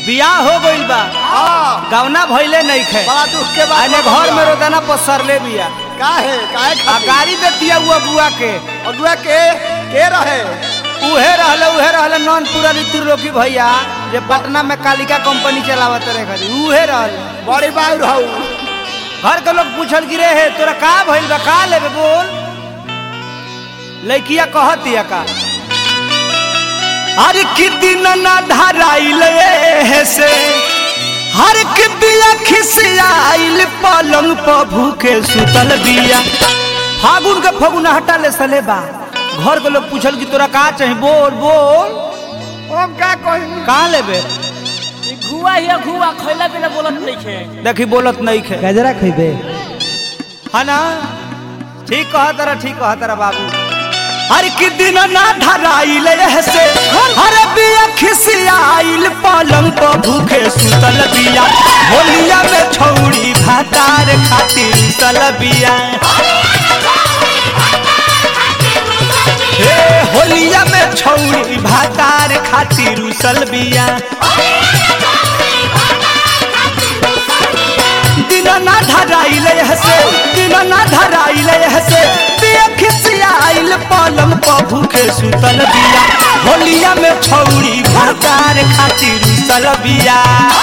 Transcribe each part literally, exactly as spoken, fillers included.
बियाह हो गइल बा हां गवना भइले नहीं खे बड़ा दुख के बात आने घर में रोजाना पसरले बिया काहे काहे आ गाड़ी देतिया हुआ बुआ के अगुआ के के रहे उहे रहले उहे रहले नॉनपुरा त्रिलोकी भैया जे पटना में कालिका कंपनी चलावत रहे खरी उहे रहले बड़ी बाऊ रहू घर के लोग पूछल गिरे है तोरा का भइल बा का लेबे बोल लइकिया कहतिया का हर कि दिन ना धराइल है से हर कि बिया खिसियाइल पलंग पर भूखे सुतल बिया फागुन के फगुना हटा ले सले बा घर के लोग पूछल कि तोरा का चाहिए बोल बोल हम का कहि का लेबे घुआ हिया घुआ खइला बिना बोलत नहीं खे देखी बोलत नहीं खे गजरा खइबे है ना ठीक कहा तारा ठीक कहा तारा बाबू हर कि दिन ना धराइल से हर बिया खिसियाइल पलंग पर भूखे सुतल बिया होलिया में छौड़ी भातार खातिर सल बिया हे होलिया में छौड़ी भातार खातिर उसल बिया दिन ना धराइल से दिन ना धराइल से बिया खिसियाइल पलंग पर भूखे सुतल बिया होलिया में छौड़ी भातार खातिर उसल बिया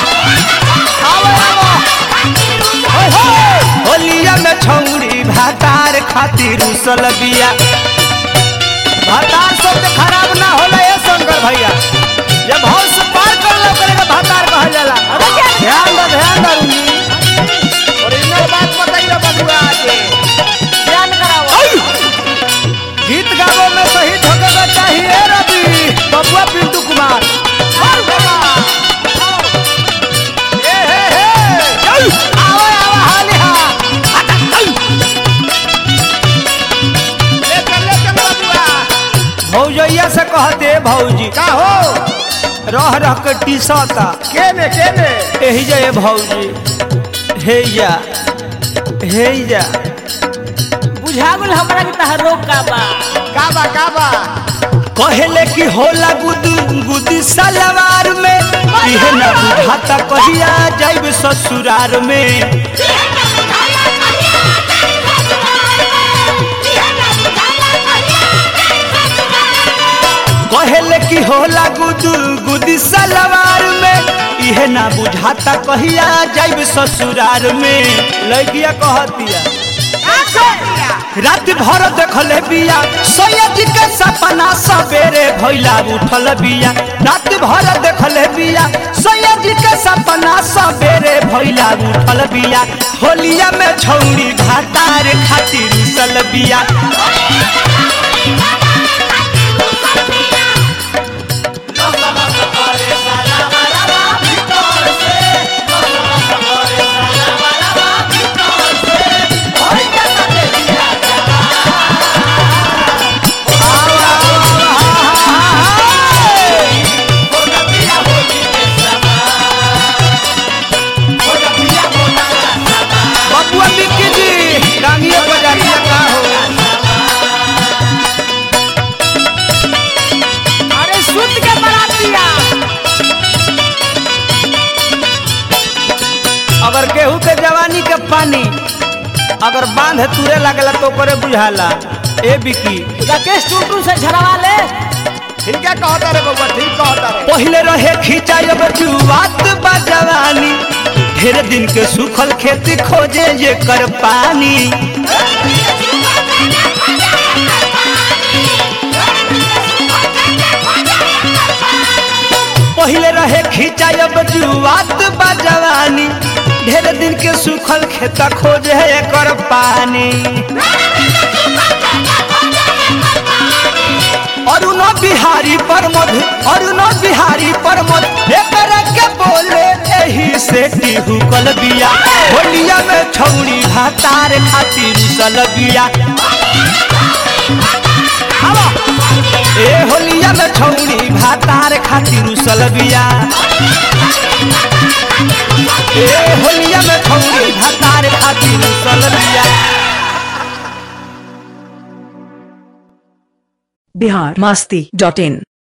होलिया में छौड़ी भातार खातिर उसल बिया भातार शब्द खराब ना होला ये शंकर भैया जब हौस पार कर लो करेगा भातार कहल जाला ध्यान दो ध्यान दो ओरिजिनल बात बताइए बबुआ के ध्यान कराओ गीत गावो में सही ठोकेगा चाहिए रवि बबुआ पिंटू कुमार ए हे हे आओ आओ हाली हा ले चल ले चल बबुआ भौजैया से कहते भौजी का हो रह रह के टीसता के ने के ने एही जे भौजी हे या हे या बुझा गेल हमरा के तह रोक का बा का बा का बा कहले कि होला गुदू गुदी सलवार में इहे न बुझाता कहिया जाइब ससुरार में कहले कि होला गुदू गुदी सलवार में इहे ना बुझाता कहिया जाइब ससुरार में लड़किया कहतिया रात भर देखले बिया सैयद के सपना सवेरे भइला उठल बिया रात भर देखले बिया सैयद के सपना सवेरे भइला उठल बिया होलिया में छौड़ी भातार खातिर उसल बिया अगर गेहूं के जवानी के पानी अगर बांध तुरे लगला तो करे बुझाला ए बिकी राकेश टुटू से झरवा ले ठीक है कहता रे बबुआ ठीक कहता रे पहले रहे खिंचायब जुआत बा जवानी ढेर दिन के सूखल खेती खोजे ये कर पानी पहले रहे खिंचायब जुआत बा जवानी ढेर दिन के सूखल खेत खोजे है कर पानी अरुण बिहारी प्रमोद अरुण बिहारी प्रमोद एकर के बोले एही से टिहुकल बिया होलिया में छौड़ी भातार खातिर उसल बिया ए होलिया में छौड़ी भातार खातिर उसल बिया ए होलिया में छौड़ी भातार खातिर उसल बिया बिहार मस्ती डॉट इन।